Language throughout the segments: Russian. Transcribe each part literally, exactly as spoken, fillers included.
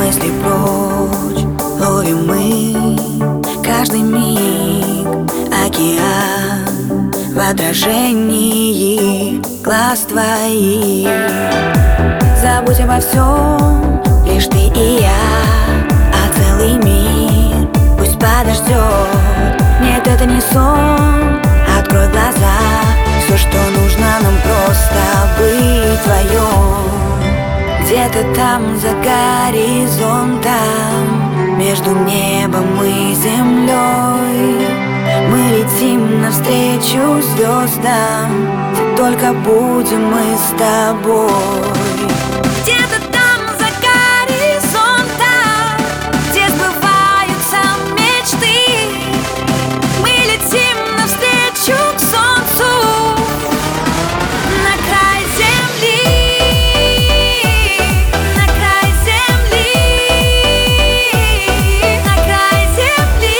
мысли прочь, ловим мы каждый миг. Океан в отражении глаз твоих. Забудь обо всем, лишь ты и я, а целый мир пусть подождет. Нет, это не сон, открой глаза. Все, что нужно нам, просто быть вдвоем. Где-то там за горизонтом, между небом и землей, мы летим навстречу звездам. Только будем мы с тобой. Где-то там за горизонтом, где сбываются мечты, мы летим навстречу к солнцу, на край земли, на край земли, на край земли.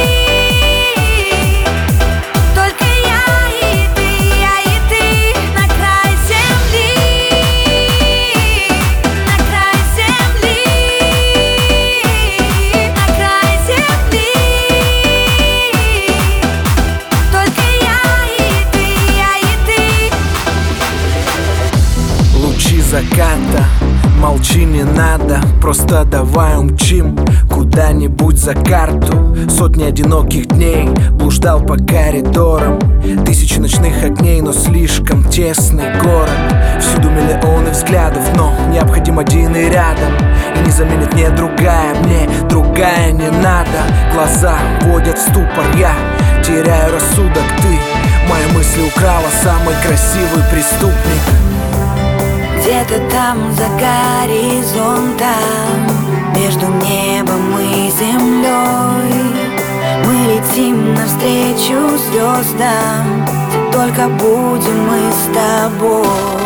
Только я и ты, я и ты, на край земли, на край земли, на край земли. Только я и ты, я и ты. Лучи заката, молчи, не надо, просто давай умчим куда-нибудь за карту. Сотни одиноких дней блуждал по коридорам, тысячи ночных огней, но слишком тесный город. Всюду миллионы взглядов, но необходим один и рядом. И не заменит мне другая, мне другая не надо. Глаза вводят в ступор, я теряю рассудок. Ты мои мысли украла, самый красивый преступник. Где-то там за горизонтом, между небом и землей, мы летим навстречу звездам. Только будем мы с тобой.